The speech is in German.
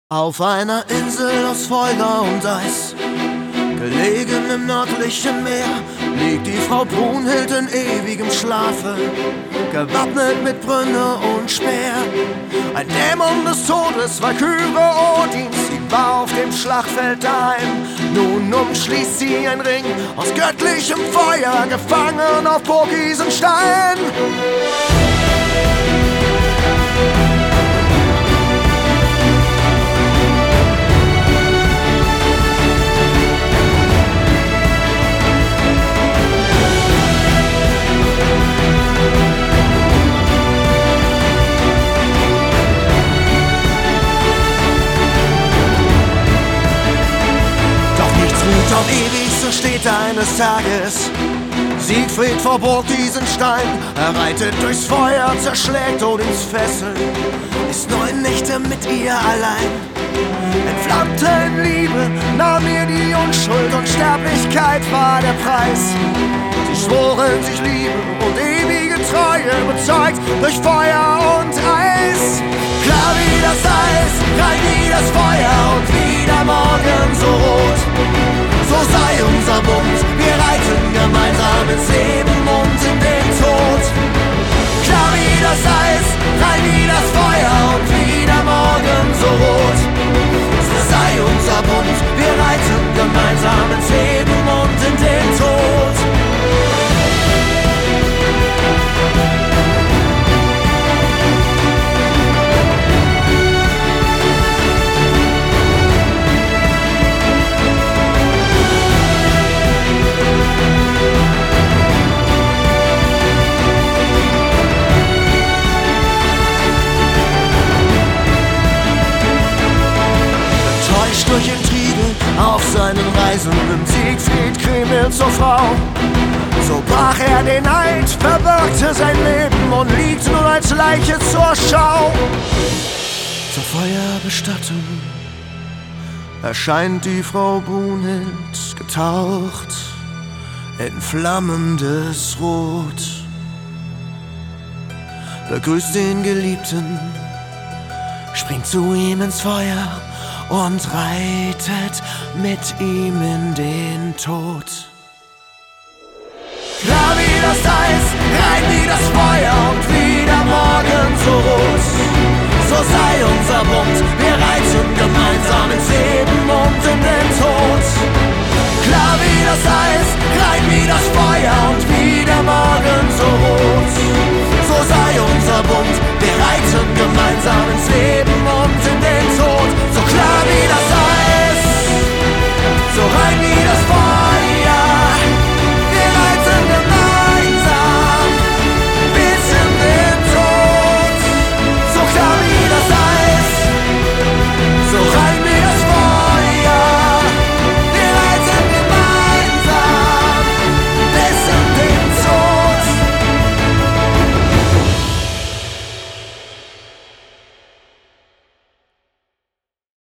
Auf einer Insel aus Feuer und Eis, gelegen im nördlichen Meer, liegt die Frau Brunhild in ewigem Schlafe, gewappnet mit Brünne und Speer. Ein Dämon des Todes, Walküre Odins, sie war auf dem Schlachtfeld daheim. Nun umschließt sie ein Ring aus göttlichem Feuer, gefangen auf Burg Isenstein. Auf ewig, so steht eines Tages Siegfried vor Burg Isenstein. Er reitet durchs Feuer, zerschlägt Odins Fesseln, ist 9 Nächte mit ihr allein. Entflammte in Liebe, nahm ihr die Unschuld, und Sterblichkeit war der Preis. Sie schworen sich Liebe und ewige Treue, bezeugt durch Feuer und Eis. Klar wie das Eis, rein wie das Feuer und wie der Morgen so rot. So sei unser Bund, wir reiten gemeinsam ins Leben und in den Tod. Klar wie das Eis, rein wie das Feuer und wie der Morgen so rot. So sei unser Bund, wir reiten gemeinsam ins Leben und in den Tod. Durch Intrige auf seinen Reisen nimmt Siegfried Kriemhild zur Frau. So brach er den Eid, verbürgte sein Leben und liegt nun als Leiche zur Schau. Zur Feuerbestattung erscheint die Frau Brunhild, getaucht in flammendes Rot. Begrüßt den Geliebten, springt zu ihm ins Feuer und reitet mit ihm in den Tod. Klar wie das Eis, rein wie das Feuer und wie der Morgen so rot. So sei unser Bund, wir